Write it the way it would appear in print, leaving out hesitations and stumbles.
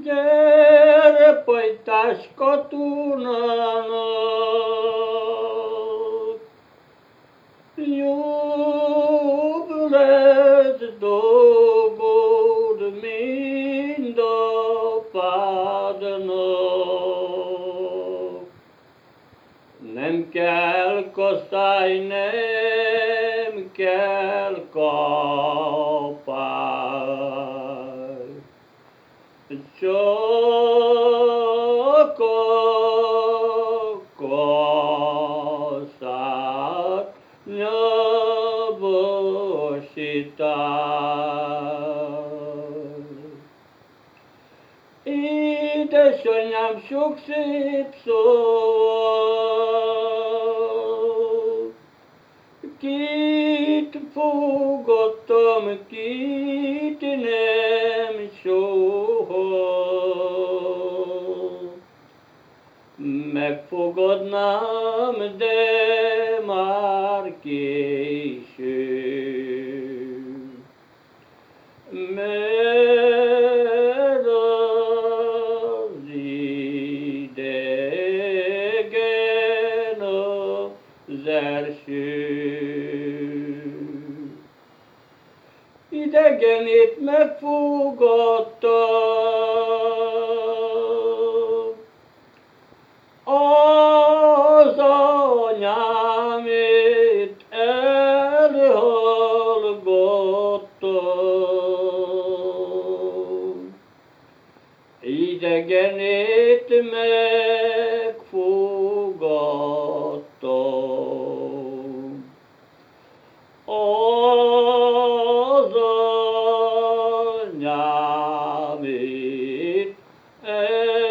Gyere, pajtás katonának, jobb lesz dolgod, mint apádnak. Nem kell kaszály, nem kell kapály, csak a kaszár nyavasítás. Édesanyám sok szép szó, kit fogadtam, kit nem soha. Megfogadnám, de már késő, mert az idegen az első. Idegenét megfogadta, az anyámét elhallgatta. Idegenét megfogadta, az anyámét